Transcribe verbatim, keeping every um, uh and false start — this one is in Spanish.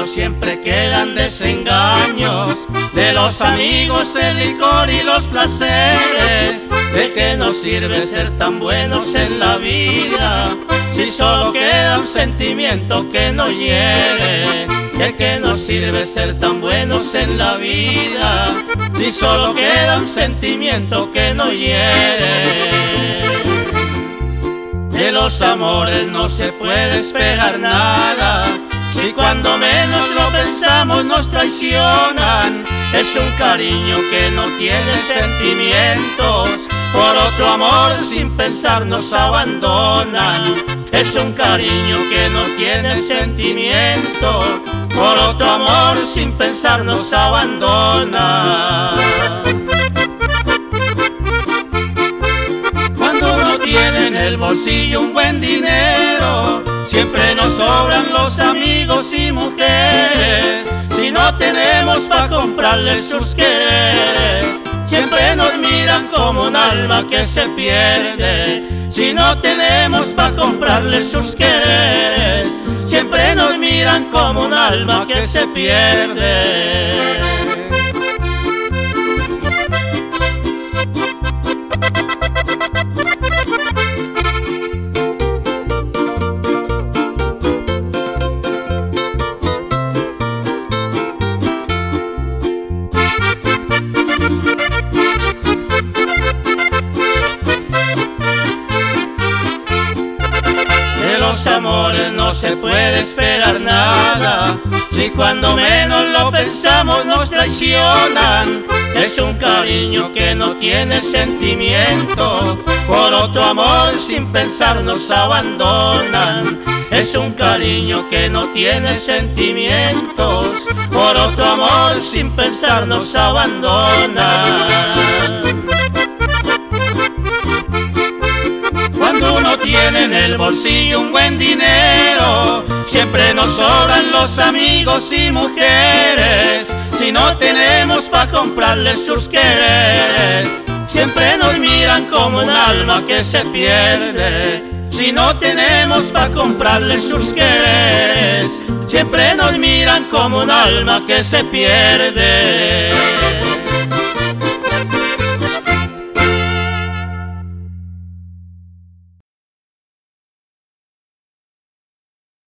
amigos siempre quedan desengaños. De los amigos el licor y los placeres. ¿De qué nos sirve ser tan buenos en la vida si solo queda un sentimiento que no hiere? ¿De qué nos sirve ser tan buenos en la vida si solo queda un sentimiento que no hiere? De los amores no se puede esperar nada, si cuando menos lo pensamos nos traicionan. Es un cariño que no tiene sentimientos, por otro amor sin pensar nos abandonan. Es un cariño que no tiene sentimiento, por otro amor sin pensar nos abandonan. Cuando no tiene en el bolsillo un buen dinero, siempre nos sobran los amigos y mujeres. Si no tenemos pa' comprarles sus quereres, siempre nos miran como un alma que se pierde. Si no tenemos pa' comprarles sus quereres, siempre nos miran como un alma que se pierde. De los amores no se puede esperar nada, si cuando menos lo pensamos nos traicionan. Es un cariño que no tiene sentimiento, por otro amor sin pensar nos abandonan. Es un cariño que no tiene sentimientos, por otro amor sin pensar nos abandonan. Cuando uno tiene en el bolsillo un buen dinero, siempre nos sobran los amigos y mujeres. Si no tenemos pa' comprarles sus quereres, siempre nos miran como un alma que se pierde. Si no tenemos pa' comprarles sus quereres, siempre nos miran como un alma que se pierde.